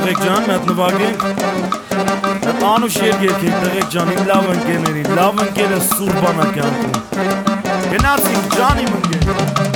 Տղեկ ջան, մի հատ նվագենք։ Անուշ երգենք տղեկ ջան, իմ լավ ընկերներին, լավ ընկերը Սուրբանա կյանքում։ Գնացինք ջան իմ ընկեր։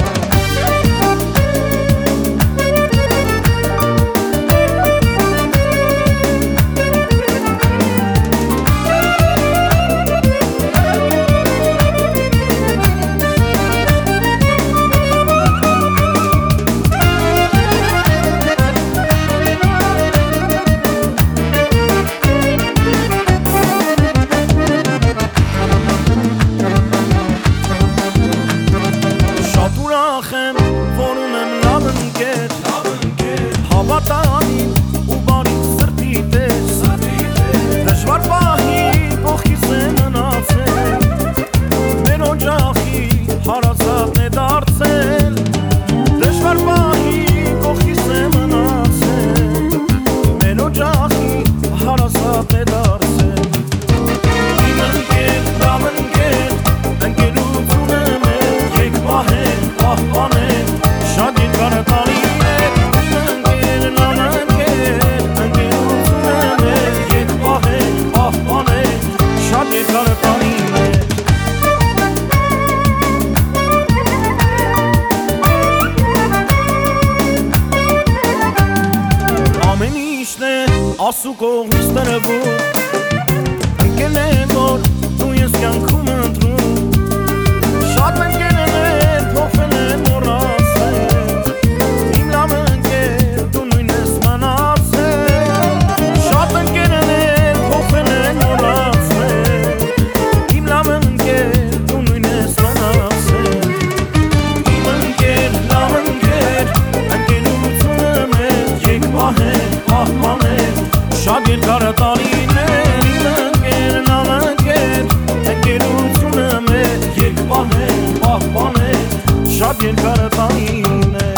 Հավատանին ու բարիք սրտի պես Դժվար պահի կողքիս է մնացել Մեր օջախի հարազատն է դարձել Դժվար պահի կողքիս է մնացել Մեր օջախի հարազատն է դարձել Իմ ընկեր, լավ ընկեր, ընկերությունը մեր Եկ պահենք, պահպանենք, շատ երկար տարի Ասու կողմից տրվում Ընկերն են որ դու ես կյանքում ընտրում Շատ ընկերն են փոխվել են մոռացել Իմ լավ ընկեր դու նույն ես մնացել Շատ ընկերն են փոխվել են մոռացել Իմ լավ ընկեր դու նույն ես մնացել Իմ ընկեր, լավ ընկեր ընկերությունը մեր եկ պահենք, պահպանենք Շատ երկար տարիներ, իմ ընկեր, լավ ընկեր Ընկերությունը մեր եկ պահենք, պահպանենք Շատ երկար տարիներ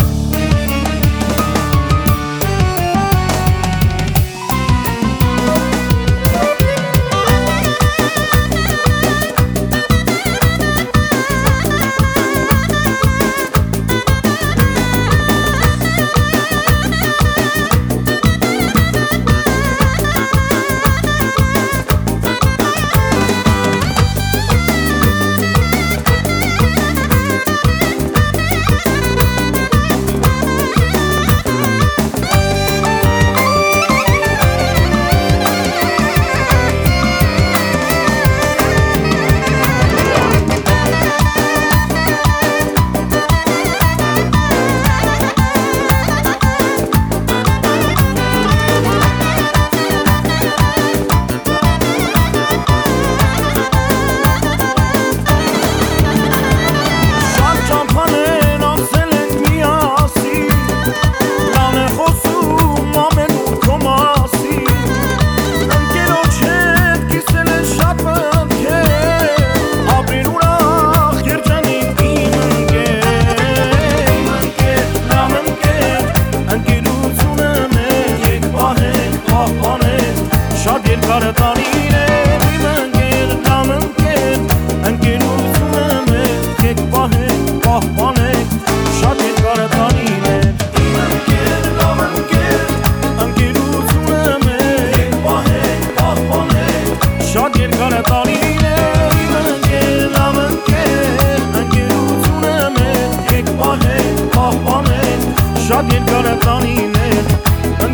Շատ երկար տարիներ, իմ ընկեր, լավ ընկեր Ընկերությունը մեր եկ պահենք, պահպանենք Շատ երկար տարիներ Իմ ընկեր, լավ ընկեր Ընկերությունը մեր եկ պահենք, պահպանենք Շատ երկար տարիներ Իմ ընկեր, լավ ընկեր Ընկերությունը մեր եկ պահենք, պահպանենք Շատ երկար տարիներ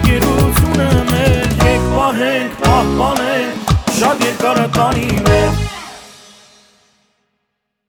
Ընկերությունը մեր եկ պահենք, պահպանենք Շատ երկար տարիներ